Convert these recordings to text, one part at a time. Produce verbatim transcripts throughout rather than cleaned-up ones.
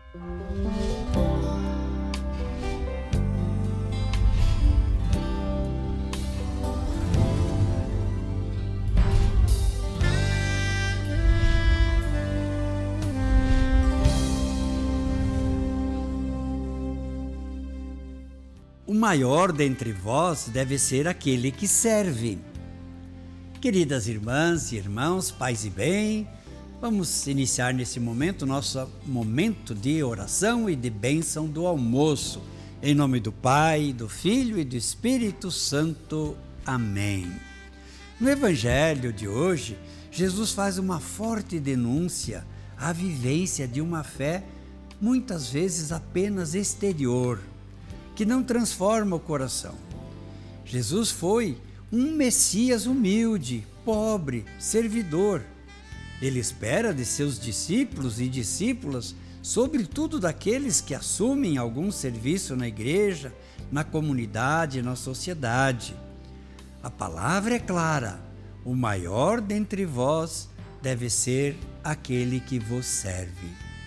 O maior dentre vós deve ser aquele que serve. Queridas irmãs e irmãos, paz e bem, vamos iniciar nesse momento nosso momento de oração e de bênção do almoço. Em nome do Pai, do Filho e do Espírito Santo. Amém. No Evangelho de hoje, Jesus faz uma forte denúncia à vivência de uma fé muitas vezes apenas exterior, que não transforma o coração. Jesus foi um Messias humilde, pobre, servidor. Ele espera de seus discípulos e discípulas, sobretudo daqueles que assumem algum serviço na igreja, na comunidade, na sociedade. A palavra é clara: o maior dentre vós deve ser aquele que vos serve.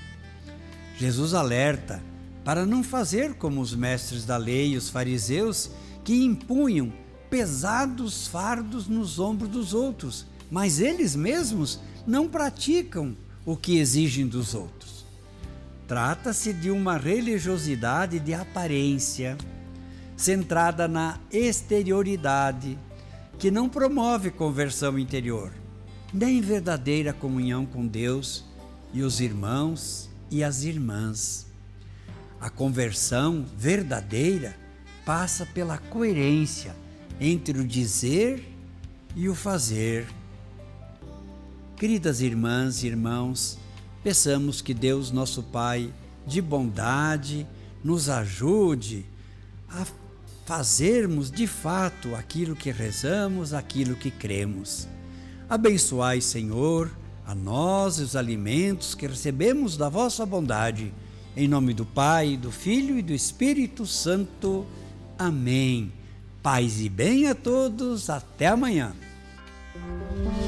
Jesus alerta para não fazer como os mestres da lei e os fariseus, que impunham pesados fardos nos ombros dos outros, mas eles mesmos não praticam o que exigem dos outros. Trata-se de uma religiosidade de aparência, centrada na exterioridade, que não promove conversão interior, nem verdadeira comunhão com Deus e os irmãos e as irmãs. A conversão verdadeira passa pela coerência entre o dizer e o fazer. Queridas irmãs e irmãos, peçamos que Deus, nosso Pai de bondade, nos ajude a fazermos de fato aquilo que rezamos, aquilo que cremos. Abençoai, Senhor, a nós e os alimentos que recebemos da vossa bondade. Em nome do Pai, do Filho e do Espírito Santo. Amém. Paz e bem a todos. Até amanhã.